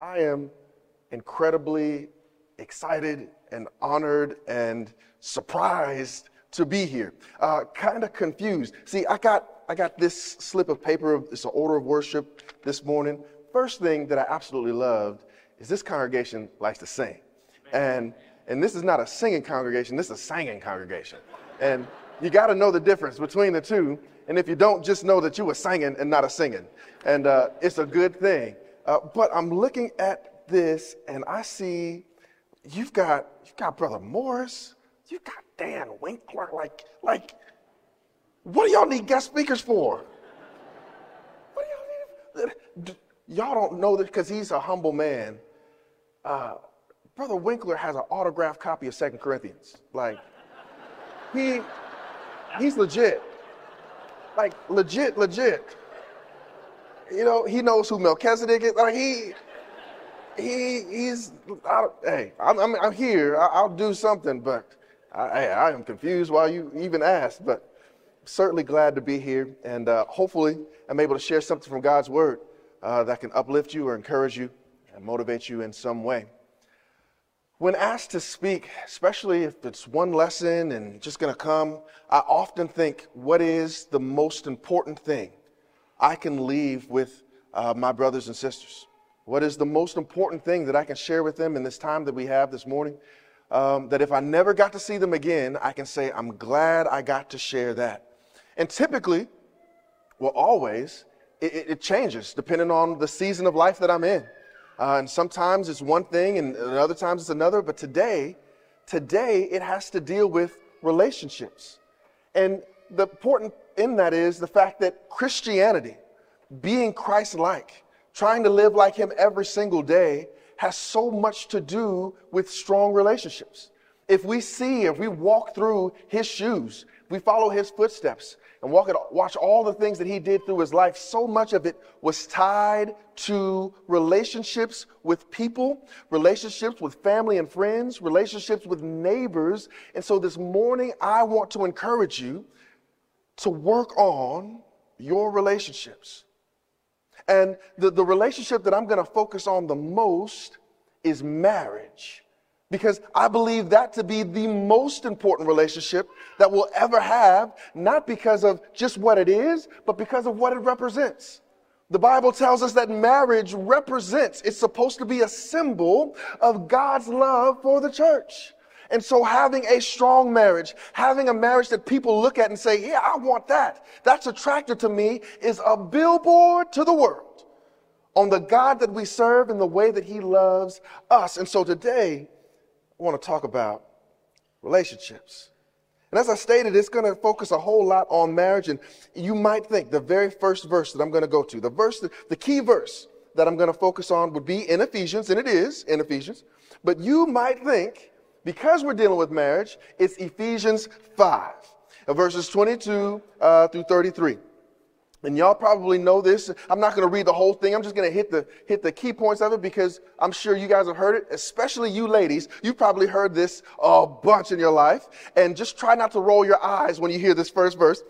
I am incredibly excited and honored and surprised to be here. Kind of confused. See, I got this slip of paper. It's an order of worship this morning. First thing that I absolutely loved is this congregation likes to sing. And this is not a singing congregation, this is a singing congregation. And you got to know the difference between the two. And if you don't, just know that you were singing and not a singing. And it's a good thing. But I'm looking at this and I see you've got Brother Morris, you've got Dan Winkler. Like, what do y'all need guest speakers for? What do y'all need? Y'all don't know this because he's a humble man. Brother Winkler has an autographed copy of 2 Corinthians. Like, he's legit. Like, legit. You know, he knows who Melchizedek is. Like, I'm here. I'll do something, but I am confused why you even asked. But certainly glad to be here, and hopefully I'm able to share something from God's Word that can uplift you or encourage you and motivate you in some way. When asked to speak, especially if it's one lesson and just going to come, I often think, what is the most important thing I can leave with my brothers and sisters? What is the most important thing that I can share with them in this time that we have this morning? That if I never got to see them again, I can say, I'm glad I got to share that. And typically, well, always, it changes depending on the season of life that I'm in. And sometimes it's one thing and other times it's another. But today it has to deal with relationships. And the important in that is the fact that Christianity, being Christ-like, trying to live like him every single day, has so much to do with strong relationships. If we walk through his shoes, we follow his footsteps and watch all the things that he did through his life, so much of it was tied to relationships with people, relationships with family and friends, relationships with neighbors. And so this morning, I want to encourage you to work on your relationships. And the relationship that I'm going to focus on the most is marriage. Because I believe that to be the most important relationship that we'll ever have, not because of just what it is, but because of what it represents. The Bible tells us that marriage it's supposed to be a symbol of God's love for the church. And so having a strong marriage, having a marriage that people look at and say, yeah, I want that, that's attractive to me, is a billboard to the world on the God that we serve and the way that he loves us. And so today, I want to talk about relationships. And as I stated, it's going to focus a whole lot on marriage. And you might think the very first verse that I'm going to go to, the key verse that I'm going to focus on would be in Ephesians, and it is in Ephesians. But you might think, because we're dealing with marriage, it's Ephesians 5, verses 22 through 33. And y'all probably know this. I'm not going to read the whole thing. I'm just going to hit the key points of it because I'm sure you guys have heard it, especially you ladies. You've probably heard this a bunch in your life. And just try not to roll your eyes when you hear this first verse.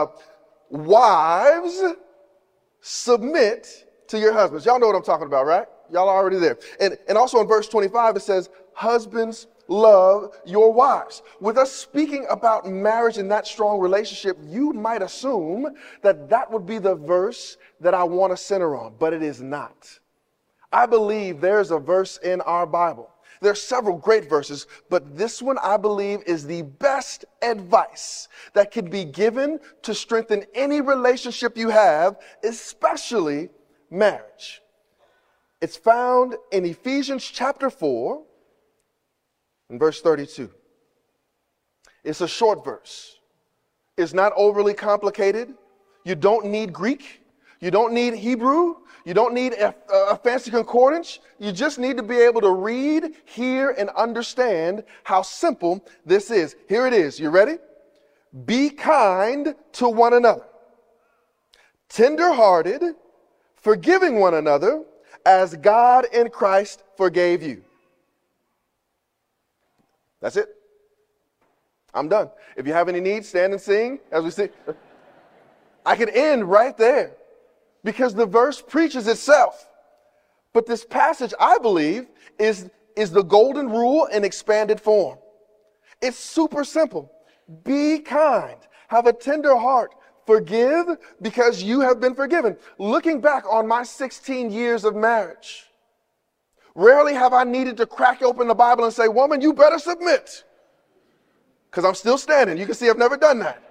Wives, submit to your husbands. Y'all know what I'm talking about, right? Y'all are already there. And also in verse 25, it says, husbands, love your wives. With us speaking about marriage and that strong relationship, you might assume that would be the verse that I want to center on, but it is not. I believe there's a verse in our Bible. There are several great verses, but this one I believe is the best advice that can be given to strengthen any relationship you have, especially marriage. It's found in Ephesians chapter 4, in verse 32. It's a short verse. It's not overly complicated. You don't need Greek. You don't need Hebrew. You don't need a fancy concordance. You just need to be able to read, hear, and understand how simple this is. Here it is. You ready? Be kind to one another, tender-hearted, forgiving one another, as God in Christ forgave you. That's it. I'm done. If you have any needs, stand and sing as we sing. I could end right there because the verse preaches itself. But this passage, I believe, is the golden rule in expanded form. It's super simple. Be kind. Have a tender heart. Forgive because you have been forgiven. Looking back on my 16 years of marriage, rarely have I needed to crack open the Bible and say, woman, you better submit. Because I'm still standing. You can see I've never done that.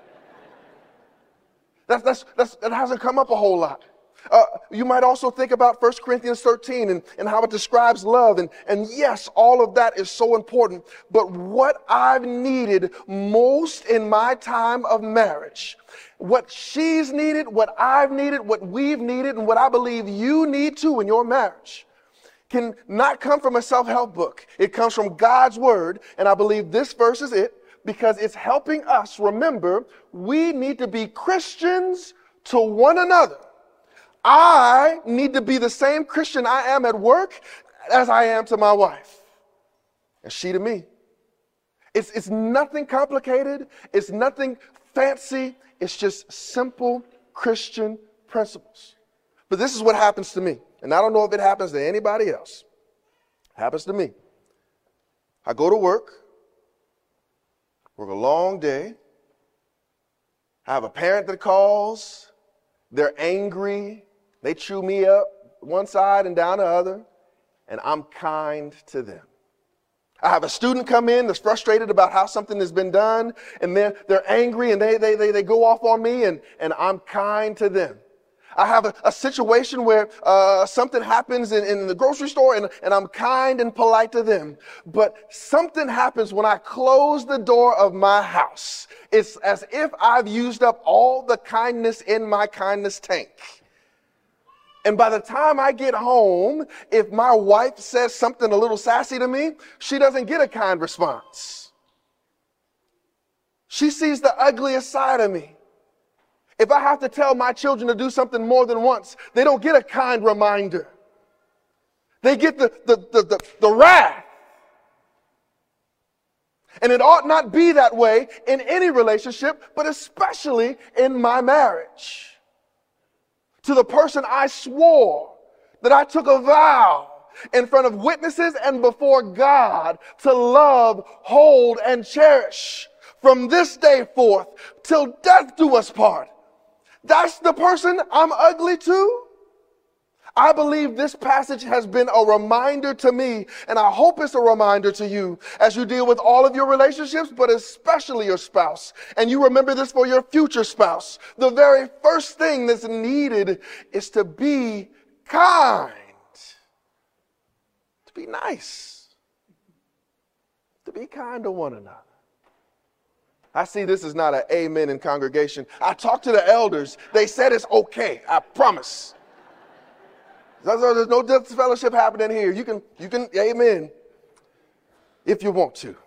That hasn't come up a whole lot. You might also think about 1 Corinthians 13 and how it describes love. And yes, all of that is so important. But what I've needed most in my time of marriage, what she's needed, what I've needed, what we've needed, and what I believe you need too in your marriage, can not come from a self-help book. It comes from God's word. And I believe this verse is it, because it's helping us remember we need to be Christians to one another. I need to be the same Christian I am at work as I am to my wife, and she to me. It's nothing complicated. It's nothing fancy. It's just simple Christian principles. But this is what happens to me, and I don't know if it happens to anybody else. It happens to me. I go to work a long day. I have a parent that calls. They're angry. They chew me up one side and down the other, and I'm kind to them. I have a student come in that's frustrated about how something has been done, and then they're angry and they go off on me, and I'm kind to them. I have a situation where something happens in the grocery store, and I'm kind and polite to them. But something happens when I close the door of my house. It's as if I've used up all the kindness in my kindness tank. And by the time I get home, if my wife says something a little sassy to me, she doesn't get a kind response. She sees the ugliest side of me. If I have to tell my children to do something more than once, they don't get a kind reminder. They get the wrath. And it ought not be that way in any relationship, but especially in my marriage. To the person I swore that I took a vow in front of witnesses and before God to love, hold, and cherish from this day forth till death do us part. That's the person I'm ugly to? I believe this passage has been a reminder to me, and I hope it's a reminder to you as you deal with all of your relationships, but especially your spouse. And you remember this for your future spouse. The very first thing that's needed is to be kind, to be nice, to be kind to one another. I see this is not an amen in congregation. I talked to the elders. They said it's okay. I promise. There's no disfellowship happening here. You can amen if you want to.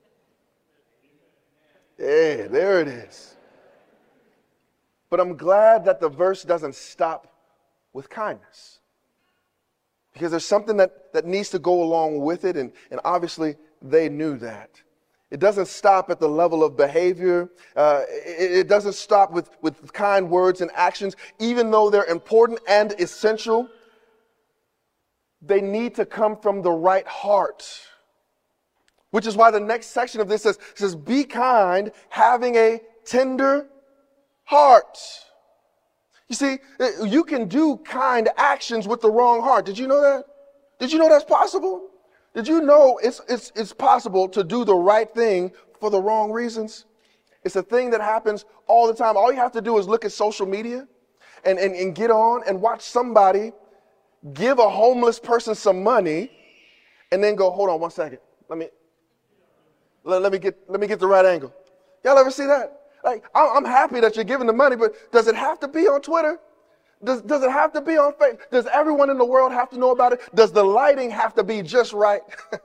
Yeah, there it is. But I'm glad that the verse doesn't stop with kindness, because there's something that needs to go along with it, and obviously they knew that. It doesn't stop at the level of behavior. It doesn't stop with kind words and actions. Even though they're important and essential, they need to come from the right heart. Which is why the next section of this says, be kind, having a tender heart. You see, you can do kind actions with the wrong heart. Did you know that? Did you know that's possible? Did you know it's possible to do the right thing for the wrong reasons? It's a thing that happens all the time. All you have to do is look at social media and get on and watch somebody give a homeless person some money and then go, hold on 1 second. Let me get the right angle. Y'all ever see that? Like, I'm happy that you're giving the money, but does it have to be on Twitter? Does it have to be on Facebook? Does everyone in the world have to know about it? Does the lighting have to be just right?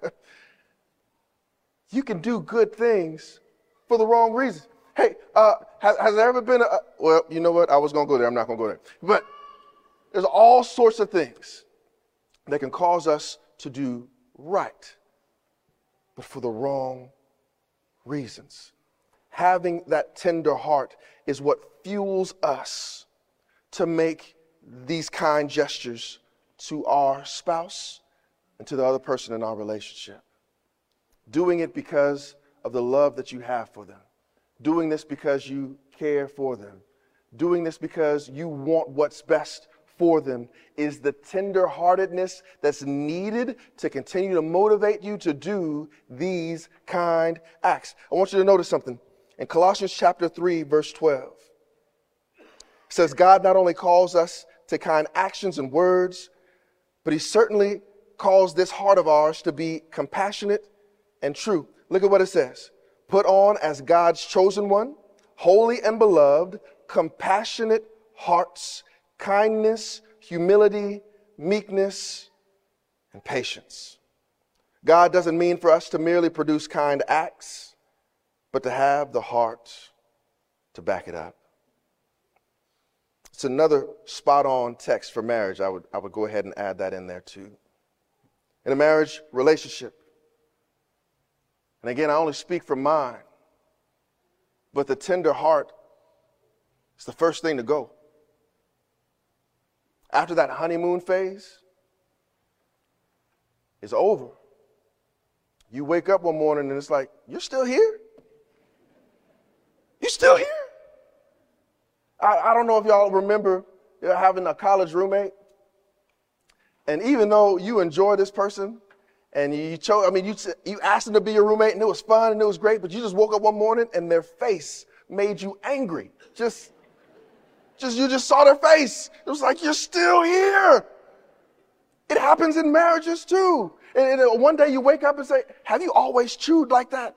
You can do good things for the wrong reasons. Hey, has there ever been well, you know what? I was going to go there. I'm not going to go there. But there's all sorts of things that can cause us to do right, but for the wrong reasons. Having that tender heart is what fuels us to make these kind gestures to our spouse and to the other person in our relationship. Doing it because of the love that you have for them. Doing this because you care for them. Doing this because you want what's best for them is the tenderheartedness that's needed to continue to motivate you to do these kind acts. I want you to notice something. In Colossians chapter 3, verse 12, it says God not only calls us to kind actions and words, but he certainly calls this heart of ours to be compassionate and true. Look at what it says. Put on as God's chosen one, holy and beloved, compassionate hearts, kindness, humility, meekness, and patience. God doesn't mean for us to merely produce kind acts, but to have the heart to back it up. It's another spot-on text for marriage. I would go ahead and add that in there too. In a marriage relationship, and again, I only speak from mine, but the tender heart is the first thing to go. After that honeymoon phase is over, you wake up one morning and it's like, you're still here? You're still here? I don't know if y'all remember having a college roommate. And even though you enjoy this person and you asked them to be your roommate and it was fun and it was great, but you just woke up one morning and their face made you angry. You just saw their face. It was like, you're still here. It happens in marriages too. And one day you wake up and say, have you always chewed like that?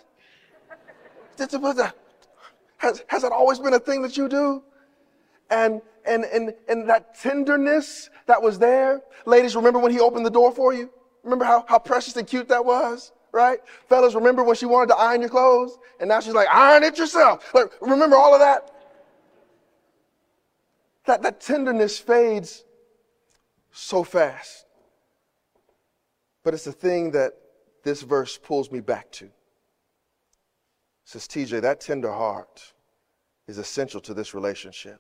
Has that always been a thing that you do? And that tenderness that was there. Ladies, remember when he opened the door for you? Remember how precious and cute that was? Right? Fellas, remember when she wanted to iron your clothes? And now she's like, iron it yourself. Like, remember all of that? That tenderness fades so fast. But it's the thing that this verse pulls me back to. It says, TJ, that tender heart is essential to this relationship.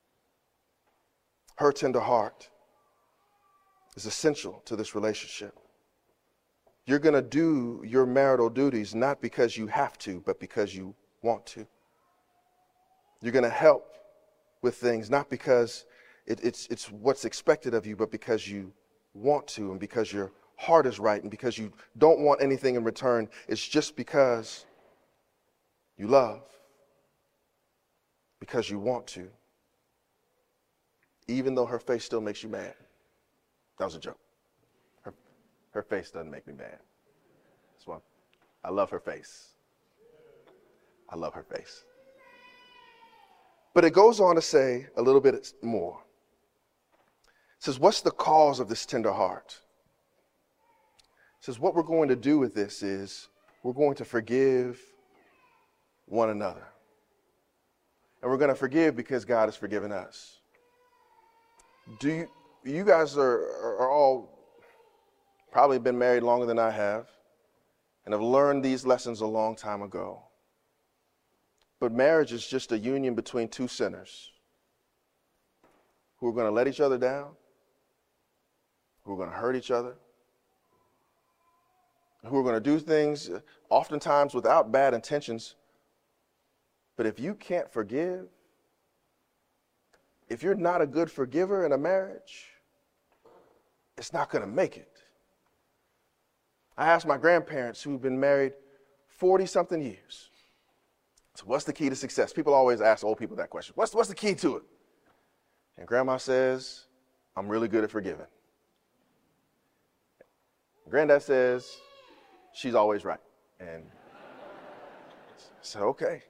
Her tender heart is essential to this relationship. You're going to do your marital duties not because you have to, but because you want to. You're going to help with things not because it's what's expected of you, but because you want to and because your heart is right and because you don't want anything in return. It's just because you love, because you want to, even though her face still makes you mad. That was a joke. Her face doesn't make me mad. That's why I love her face. I love her face. But it goes on to say a little bit more. It says, what's the cause of this tender heart? It says, what we're going to do with this is we're going to forgive one another. And we're going to forgive because God has forgiven us. You guys are all probably been married longer than I have and have learned these lessons a long time ago. But marriage is just a union between two sinners who are going to let each other down, who are going to hurt each other, who are going to do things oftentimes without bad intentions. But if you can't forgive, if you're not a good forgiver in a marriage, it's not going to make it. I asked my grandparents who've been married 40-something years. So what's the key to success? People always ask old people that question. What's the key to it? And Grandma says, I'm really good at forgiving. Granddad says, she's always right. And I said, okay.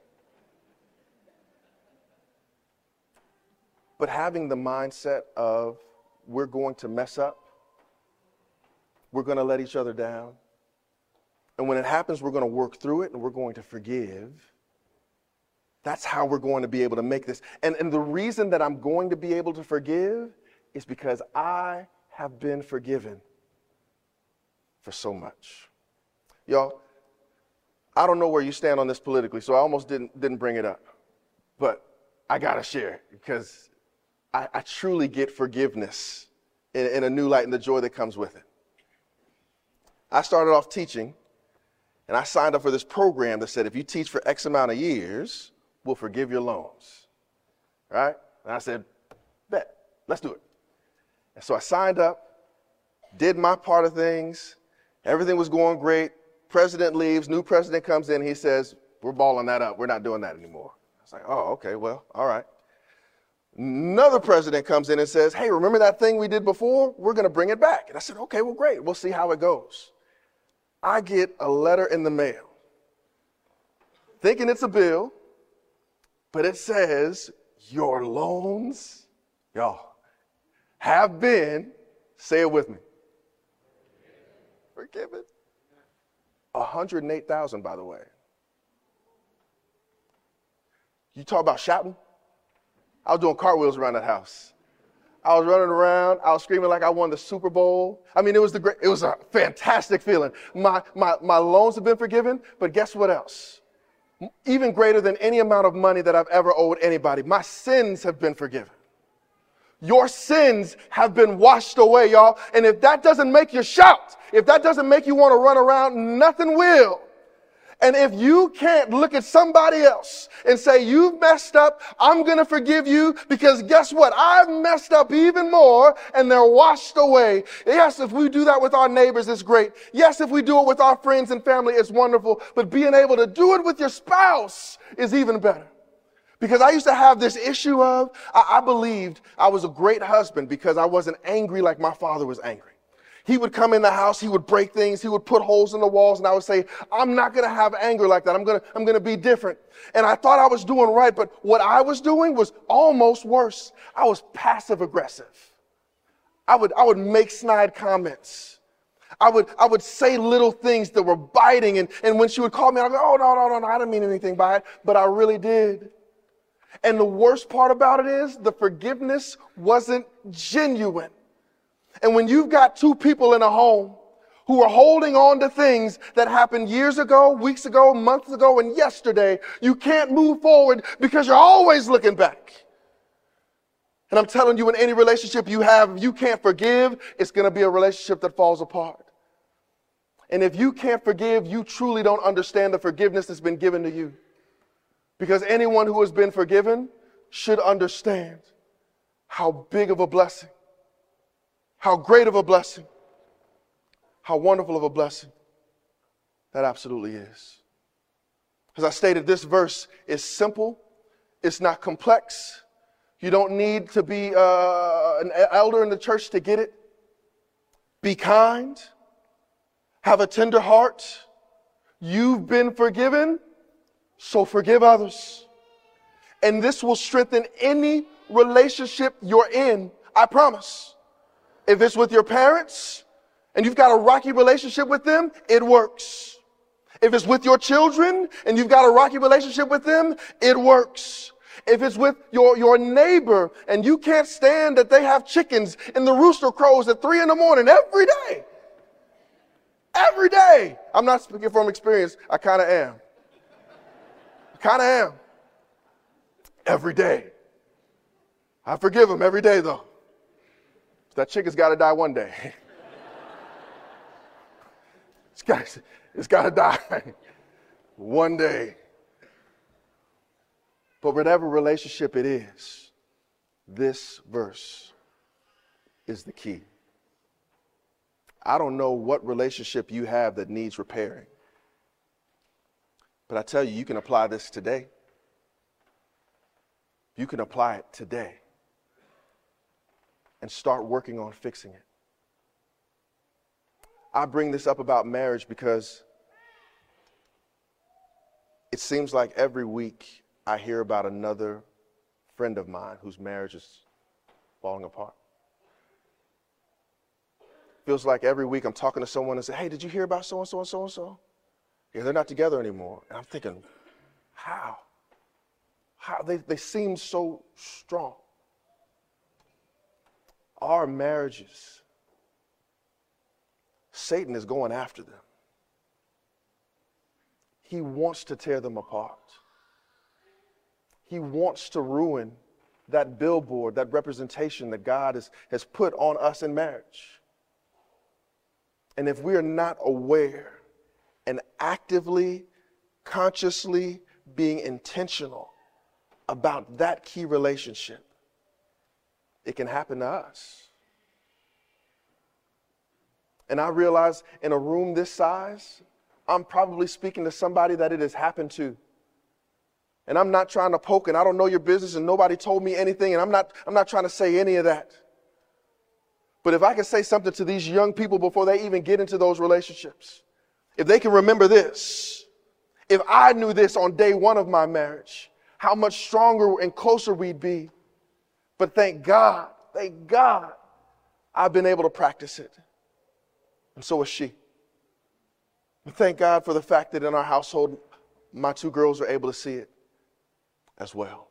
But having the mindset of we're going to mess up, we're going to let each other down, and when it happens, we're going to work through it and we're going to forgive. That's how we're going to be able to make this. And the reason that I'm going to be able to forgive is because I have been forgiven for so much. Y'all, I don't know where you stand on this politically, so I almost didn't bring it up. But I got to share it because I truly get forgiveness in a new light and the joy that comes with it. I started off teaching, and I signed up for this program that said, if you teach for X amount of years, we'll forgive your loans, right? And I said, bet, let's do it. And so I signed up, did my part of things. Everything was going great. President leaves, new president comes in. He says, we're balling that up. We're not doing that anymore. I was like, oh, okay, well, all right. Another president comes in and says, hey, remember that thing we did before? We're going to bring it back. And I said, okay, well, great. We'll see how it goes. I get a letter in the mail, thinking it's a bill, but it says, your loans, y'all, have been, say it with me, forgiven. 108,000, by the way. You talk about shouting? I was doing cartwheels around that house. I was running around. I was screaming like I won the Super Bowl. I mean, it was a fantastic feeling. My loans have been forgiven, but guess what else? Even greater than any amount of money that I've ever owed anybody, my sins have been forgiven. Your sins have been washed away, y'all. And if that doesn't make you shout, if that doesn't make you want to run around, nothing will. And if you can't look at somebody else and say, you've messed up, I'm going to forgive you because guess what? I've messed up even more and they're washed away. Yes, if we do that with our neighbors, it's great. Yes, if we do it with our friends and family, it's wonderful. But being able to do it with your spouse is even better. Because I used to have this issue of, I believed I was a great husband because I wasn't angry like my father was angry. He would come in the house, he would break things, he would put holes in the walls, and I would say, I'm not going to have anger like that. I'm going to be different. And I thought I was doing right, but what I was doing was almost worse. I was passive aggressive. I would make snide comments. I would say little things that were biting, and when she would call me, I'd go, oh, no, I didn't mean anything by it, but I really did. And the worst part about it is the forgiveness wasn't genuine. And when you've got two people in a home who are holding on to things that happened years ago, weeks ago, months ago, and yesterday, you can't move forward because you're always looking back. And I'm telling you, in any relationship you have, if you can't forgive, it's going to be a relationship that falls apart. And if you can't forgive, you truly don't understand the forgiveness that's been given to you. Because anyone who has been forgiven should understand how big of a blessing, how great of a blessing, how wonderful of a blessing that absolutely is. As I stated, this verse is simple. It's not complex. You don't need to be an elder in the church to get it. Be kind. Have a tender heart. You've been forgiven, so forgive others. And this will strengthen any relationship you're in, I promise. If it's with your parents and you've got a rocky relationship with them, it works. If it's with your children and you've got a rocky relationship with them, it works. If it's with your neighbor and you can't stand that they have chickens and the rooster crows at 3 a.m. every day. Every day. I'm not speaking from experience. I kind of am. Every day. I forgive them every day though. That chicken's got to die one day. It's got to die one day. But whatever relationship it is, this verse is the key. I don't know what relationship you have that needs repairing. But I tell you, you can apply this today. You can apply it today. And start working on fixing it. I bring this up about marriage because it seems like every week I hear about another friend of mine whose marriage is falling apart. Feels like every week I'm talking to someone and say, hey, did you hear about so-and-so and so-and-so? Yeah, they're not together anymore. And I'm thinking, how? They seem so strong. Our marriages, Satan is going after them. He wants to tear them apart. He wants to ruin that billboard, that representation that God has put on us in marriage. And if we are not aware and actively, consciously being intentional about that key relationship, it can happen to us. And I realize in a room this size, I'm probably speaking to somebody that it has happened to. And I'm not trying to poke, and I don't know your business, and nobody told me anything, and I'm not trying to say any of that. But if I can say something to these young people before they even get into those relationships, if they can remember this, if I knew this on day one of my marriage, how much stronger and closer we'd be. But thank God, I've been able to practice it. And so is she. And thank God for the fact that in our household, my two girls are able to see it as well.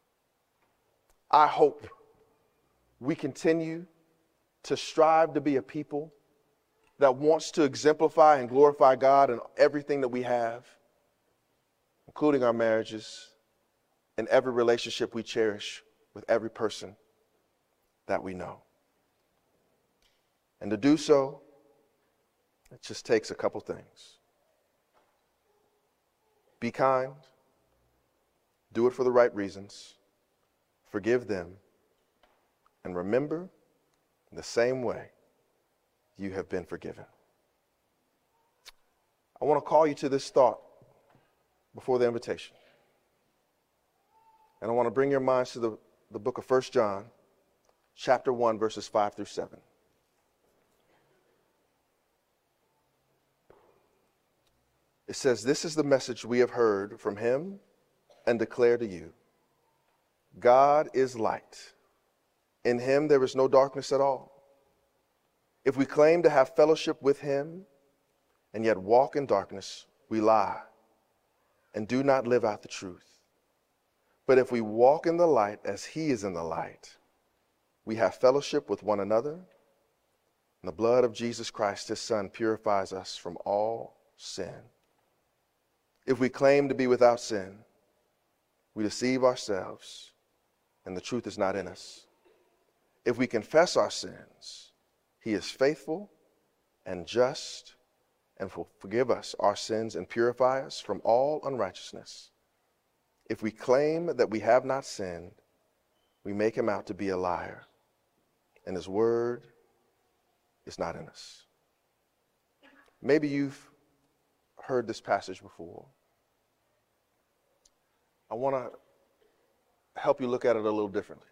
I hope we continue to strive to be a people that wants to exemplify and glorify God in everything that we have, including our marriages and every relationship we cherish with every person that we know. And to do so, it just takes a couple things. Be kind. Do it for the right reasons. Forgive them. And remember, in the same way, you have been forgiven. I want to call you to this thought before the invitation. And I want to bring your minds to the book of 1 John, chapter 1, verses 5 through 7. It says, "This is the message we have heard from him and declare to you. God is light. In him there is no darkness at all. If we claim to have fellowship with him and yet walk in darkness, we lie and do not live out the truth. But if we walk in the light as he is in the light, we have fellowship with one another, and the blood of Jesus Christ, his Son, purifies us from all sin. If we claim to be without sin, we deceive ourselves, and the truth is not in us. If we confess our sins, he is faithful and just and will forgive us our sins and purify us from all unrighteousness. If we claim that we have not sinned, we make him out to be a liar, and his word is not in us." Maybe you've heard this passage before. I want to help you look at it a little differently.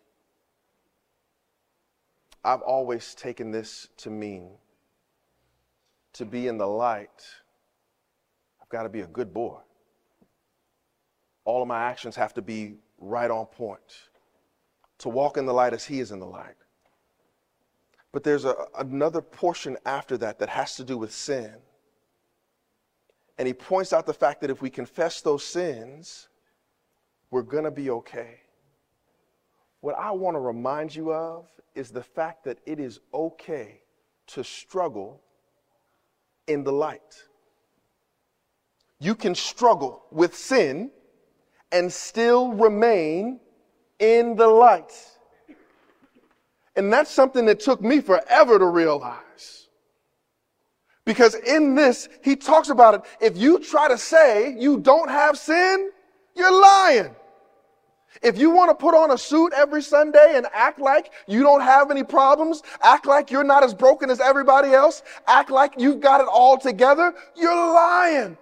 I've always taken this to mean to be in the light, I've got to be a good boy. All of my actions have to be right on point. To walk in the light as he is in the light. But there's another portion after that that has to do with sin. And he points out the fact that if we confess those sins, we're going to be okay. What I want to remind you of is the fact that it is okay to struggle in the light. You can struggle with sin and still remain in the light. And that's something that took me forever to realize. Because in this, he talks about it. If you try to say you don't have sin, you're lying. If you want to put on a suit every Sunday and act like you don't have any problems, act like you're not as broken as everybody else, act like you've got it all together, you're lying.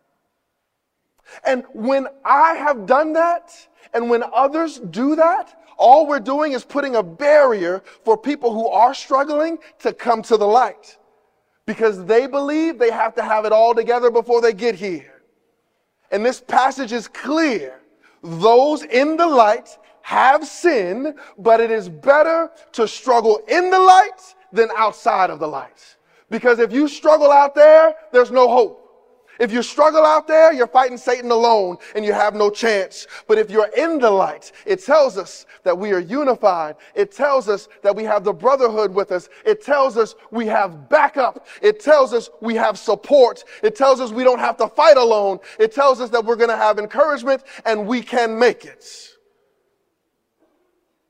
And when I have done that, and when others do that, all we're doing is putting a barrier for people who are struggling to come to the light. Because they believe they have to have it all together before they get here. And this passage is clear. Those in the light have sin, but it is better to struggle in the light than outside of the light. Because if you struggle out there, there's no hope. If you struggle out there, you're fighting Satan alone and you have no chance. But if you're in the light, it tells us that we are unified. It tells us that we have the brotherhood with us. It tells us we have backup. It tells us we have support. It tells us we don't have to fight alone. It tells us that we're going to have encouragement and we can make it.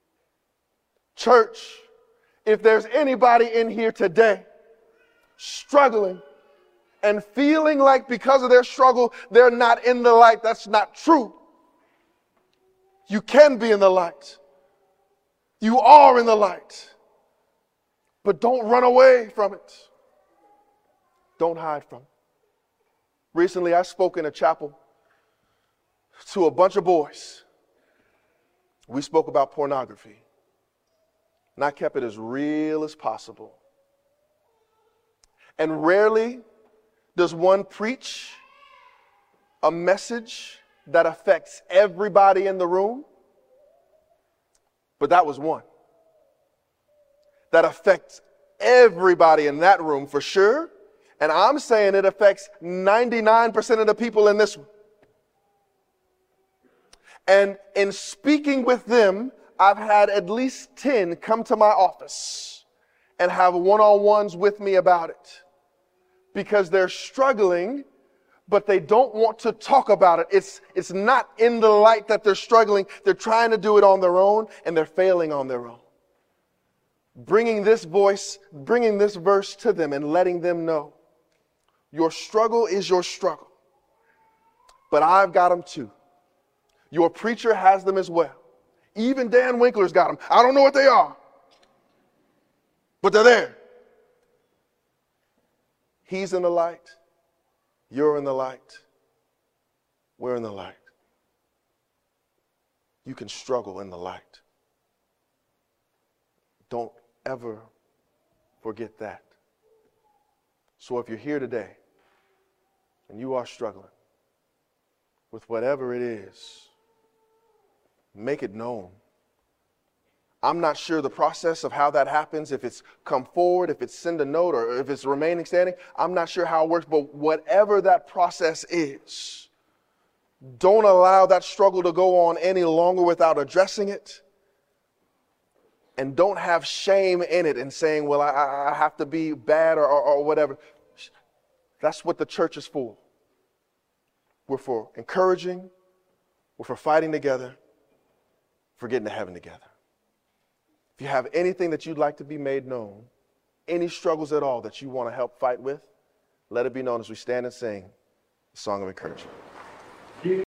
Church, if there's anybody in here today struggling and feeling like because of their struggle, they're not in the light, that's not true. You can be in the light. You are in the light. But don't run away from it. Don't hide from it. Recently, I spoke in a chapel to a bunch of boys. We spoke about pornography. And I kept it as real as possible. And rarely does one preach a message that affects everybody in the room. But that was one. That affects everybody in that room for sure. And I'm saying it affects 99% of the people in this room. And in speaking with them, I've had at least 10 come to my office and have one-on-ones with me about it. Because they're struggling, but they don't want to talk about it. It's not in the light that they're struggling. They're trying to do it on their own, and they're failing on their own. Bringing this verse to them and letting them know, your struggle is your struggle, but I've got them too. Your preacher has them as well. Even Dan Winkler's got them. I don't know what they are, but they're there. He's in the light. You're in the light. We're in the light. You can struggle in the light. Don't ever forget that. So if you're here today and you are struggling with whatever it is, make it known. I'm not sure the process of how that happens, if it's come forward, if it's send a note, or if it's remaining standing. I'm not sure how it works, but whatever that process is, don't allow that struggle to go on any longer without addressing it. And don't have shame in it and saying, well, I have to be bad or whatever. That's what the church is for. We're for encouraging. We're for fighting together. For getting to heaven together. If you have anything that you'd like to be made known, any struggles at all that you want to help fight with, let it be known as we stand and sing the song of encouragement.